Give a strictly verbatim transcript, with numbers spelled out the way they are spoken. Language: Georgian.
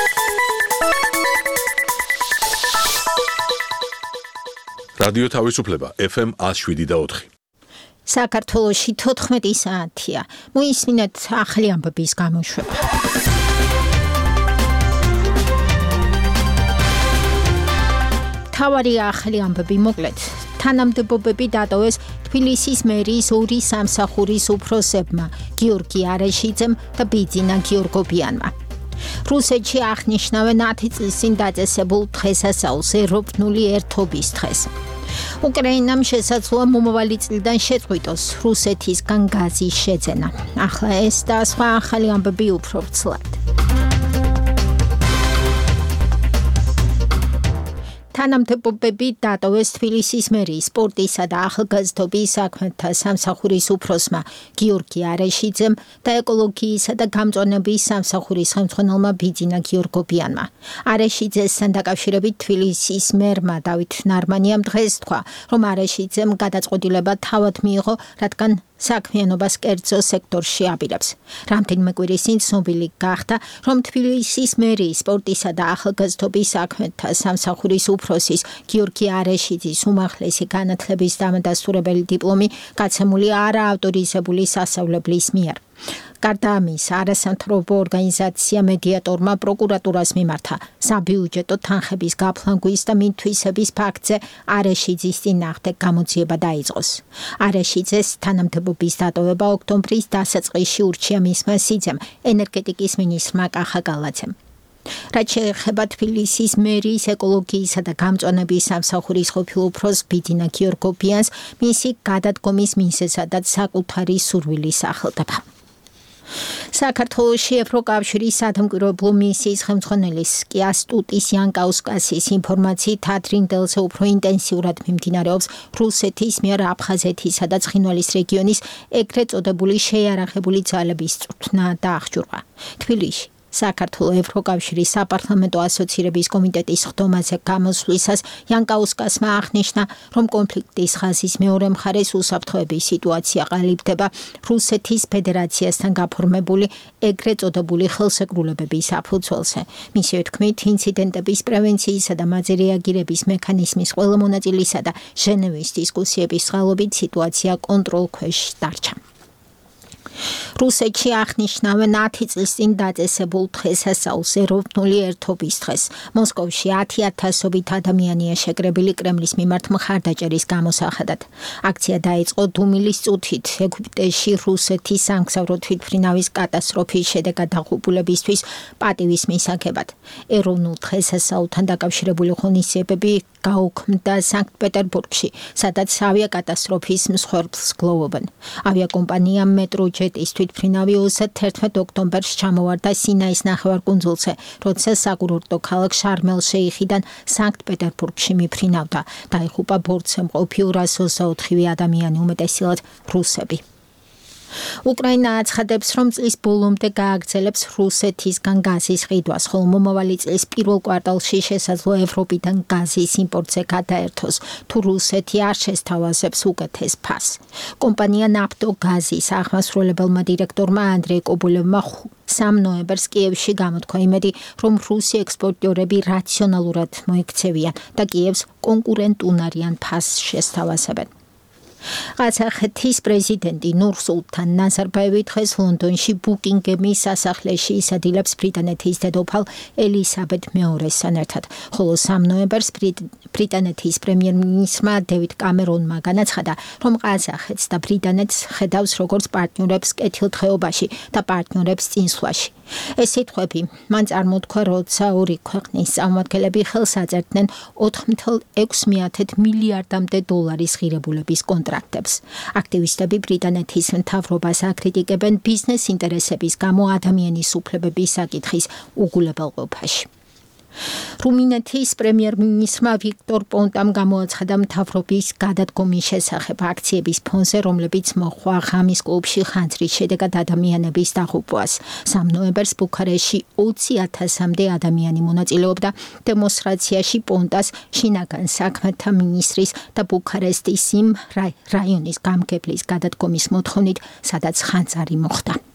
რადიო თავისუფლება ეფ ემ one oh seven და four. საქართველოში თოთხმეტი საათია. მოისმინეთ ახალი ამბების გამოშვება. თავარი ახალი ამბები მოკლედ. თანამდებობები დატოვეს თბილისის მერის ორი სამსახურის უფროსებმა, გიორგი არეშიძემ და ბიძინა გიორგობიანმა. რუსეთში აღნიშნავენ ათი წლის წინ დაწესებულ დღესასწაულს, ეროვნული ერთობის დღეს. უკრაინამ შესაძლოა მომავალი წლიდან შეწყვიტოს რუსეთისგან გაზის შეძენა. ახლა ეს და სხვა ახალი ამბები უფრო ვრცლად. თანამდებობები დატოვეს თბილისის მერის სპორტისა და ახალგაზრდობის საქმეთა სამსახურის უფროსმა გიორგი არეშიძემ და ეკოლოგიისა და გამწვანების სამსახურის ხელმძღვანელმა ბიძინა გიორგობიანმა. არეშიძესთან დაკავშირებით თბილისის მერმა დავით ნარმანიამ დღეს თქვა, რომ არეშიძემ გადაწყვეტილება თავად მიიღო, რადგან საქმიანობას კერძო სექტორში აპირებს. რამდენიმე კვირის წინ ცნობილი გახდა, რომ თბილისის მერის სპორტისა და ახალგაზრდობის საქმეთა სამსახურის უფროსის გიორგი არეშიძის უმაღლესი განათლების დამადასტურებელი დიპლომი გაცემული არაავტორიზებული სასწავლებლის მიერ. გარდა ამისა, არასამთავრობო ორგანიზაცია მედიატორმა პროკურატურას მიმართა საბიუჯეტო თანხების გაფლანგვის და მითვისების ფაქტზე არეშიძის წინააღმდეგ გამოძიება დაიწყოს. არეშიძეს თანამდებობის დატოვება ოქტომბრის დასაწყისში ურჩია მისმა სიძემ, ენერგეტიკის მინისტრმა კახა გალაძემ. რაც შეეხება თბილისის მერის ეკოლოგიისა და გამწვანების სამსახურის ყოფილ უფროს ბიძინა გიორგობიანს, მისი გადადგომის მიზეზადაც საკუთარი სურვილის სახელდება. საქართველოში ევროკავშირის სადამკვირვებლო მისიის ხელმძღვანელის კიასტუტის იანკაუსკასის ინფორმაციით ადრინდელზე უფრო ინტენსიურად მიმდინარეობს რუსეთის მიერ აფხაზეთისა და ცხინვალის რეგიონის ეგრეთ წოდებული შეიარაღებული ძალების წვრთნა და აღჭურვა. თბილისში საქართველოს ევროკავშირის საპარლამენტო ასოცირების კომიტეტის ხდომაზე გამოსვლისას იანკაუსკასმა აღნიშნა, რომ კონფლიქტის ხაზის მეორე მხარეს უსაფრთხოების სიტუაცია ყალიბდება რუსეთის ფედერაციასთან გაფორმებული ეგრეთ წოდებული ხელშეკრულებების საფუძველზე. მისივე თქმით, ინციდენტების პრევენციისა და მათზე რეაგირების მექანიზმის ყველა მონაწილისა და ჟენევის დისკუსიების წყალობით სიტუაცია კონტროლ ქვეშ დარჩა. რუსეთში აღნიშნავენ ათი წლის წინ დაწესებულ დღესასწაულს, ეროვნული ერთობის დღეს. მოსკოვში ათი ათასობით ადამიანია შეკრებილი კრემლის მიმართ მხარდაჭერის გამოსახადად. აქცია დაიწყო დუმილის წუთით ეგვიპტეში რუსეთის სამგზავრო თვითმფრინავის კატასტროფის შედეგად დაღუპულებისთვის პატივის მისაღებად. ეროვნულ დღესასწაულთან დაკავშირებული ღონისძიებები გაუქმდა სანქტ-პეტერბურგში, სადაც ავიაკატასტროფის მსხვერპლს გლოვობენ. ავიაკომპანია მეტროჯეტის თვითმფრინავი ოცდაათერთმეტ ოქტომბერს ჩამოვარდა სინაის ნახევარკუნძულზე, როცა საკურორტო ქალაქ შარმელ-შეიხიდან სანქტ-პეტერბურგში მიფრინავდა. დაიღუპა ბორტზე მყოფი ორას ოცდაოთხი ადამიანი, უმეტესწილად რუსები. უკრაინა აცხადებს, რომ წლის ბოლომდე გააგრძელებს რუსეთისგან გაზის ყიდვას, ხოლო მომავალი წლის პირველ კვარტალში შესაძლოა ევროპიდან გაზის იმპორტზე გადაერთოს, თუ რუსეთი არ შესთავაზებს უკეთეს ფასს. კომპანია ნაფტოგაზის აღმასრულებელმა დირექტორმა ანდრეი კობოლევმა სამ ნოემბერს კიევში გამოთქვა იმედი, რომ რუსი ექსპორტიორები რაციონალურად მოიქცევიან და კიევს კონკურენტუნარიან ფასს შესთავაზებენ. ყაზახეთის პრეზიდენტი ნურ-სულთან ნაზარბაევი დღეს ლონდონში ბუკინგემის სასახლეში ისადილებს ბრიტანეთის დედოფალ ელისაბედ მეორესთან ერთად, ხოლო სამ ნოემბერს ბრიტანეთის პრემიერ-მინისტრმა დევიდ კამერონმა განაცხადა, რომ ყაზახეთს და ბრიტანეთს ხედავს როგორც პარტნიორებს კეთილდღეობაში და პარტნიორებს წინსვლაში. ეს სიტყვები მან წარმოთქვა, როცა ორი ქვეყნის წარმომადგენლები ხელს აწერდნენ ოთხ მეთერთმეტ ექვსი მილიარდამდე დოლარის ღირებულების კონტრაქტებს. აქტივისტები ბრიტანეთის მთავრობას აკრიტიკებენ ბიზნეს ინტერესების გამო ადამიანის უფლებების საკითხის უგულებელყოფაში. რუმინეთის პრემიერ-მინისტრმა ვიქტორ პონტამ გამოაცხადა მთავრობის გადადგომის შესახებ აქციების ფონზე, რომლებიც მოჰყვა ღამის კლუბში ხანძრის შედეგად ადამიანების დაღუპვას. სამ ნოემბერს ბუქარესტში ოცი ათასამდე ადამიანი მონაწილეობდა დემონსტრაციაში პონტას, შინაგან საქმეთა მინისტრის და ბუქარესტის იმ რაიონის გამგებლის გადადგომის მოთხოვნით, სადაც ხანძარი მოხდა.